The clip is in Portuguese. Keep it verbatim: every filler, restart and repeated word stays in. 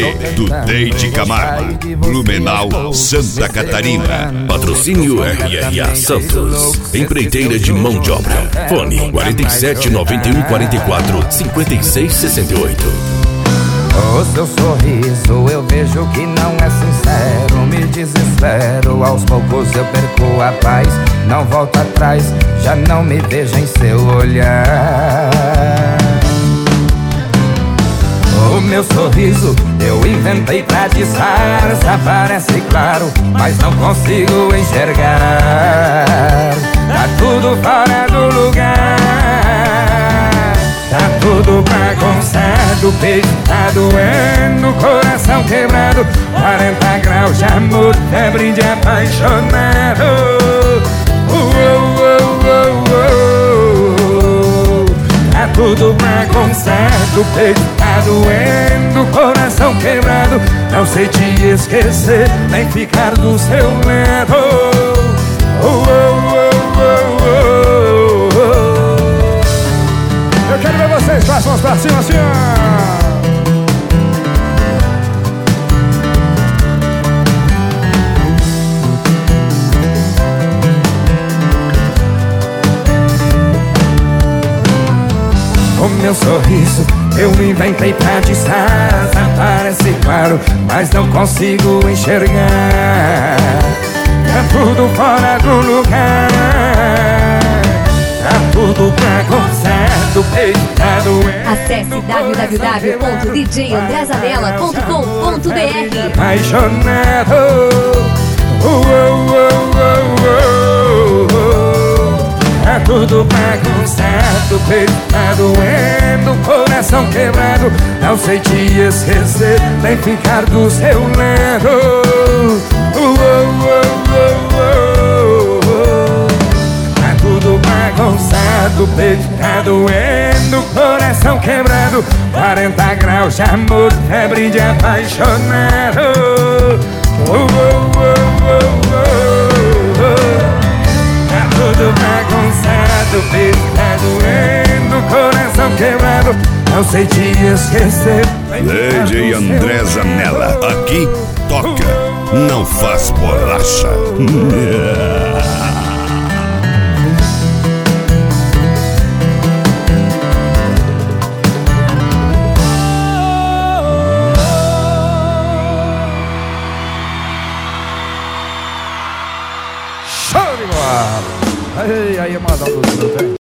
Tchê, do Deide Camargo, Blumenau, Santa Catarina. Patrocínio R R A Santos, empreiteira de mão de obra. Fone quarenta e sete, noventa e um, quarenta e quatro, cinquenta e seis, sessenta e oito. O seu sorriso eu vejo que não é sincero. Me desespero, aos poucos eu perco a paz. Não volto atrás, já não me vejo em seu olhar. O meu sorriso eu inventei pra disfarçar. Parece claro, mas não consigo enxergar. Tá tudo fora do lugar. Tá tudo bagunçado, o peito tá doendo, coração quebrado, quarenta graus de amor, febre de apaixonado. uh, uh, uh, uh, uh. Tá tudo bagunçado, o peito tá doendo, coração quebrado, não sei te esquecer, nem ficar do seu lado. uh, uh, uh, uh, uh. Eu quero ver vocês com as mãos pra cima, assim, ó. O meu sorriso eu inventei pra disfarçar. Parece claro, mas não consigo enxergar. Tá tudo fora do lugar. Tá tudo bagunçado, peito tá doendo. Acesse w w w ponto d j andré zanella ponto com ponto b r. Apaixonado. uh, uh, uh, uh, uh. Tá tudo bagunçado, peito tá doendo, coração quebrado, não sei te esquecer, nem ficar do seu lado. uh, uh, uh, uh, uh. Tá tudo bagunçado, peito tá doendo, coração quebrado, quarenta graus de amor, febre de apaixonado. uh, uh, uh, uh, uh. Tá tudo bagunçado, peito tá doendo, coração quebrado, não sei te esquecer. D J André Zanella, aqui toca, não faz bolacha. Show de bola! Aí, aí, mandando tudo, hein?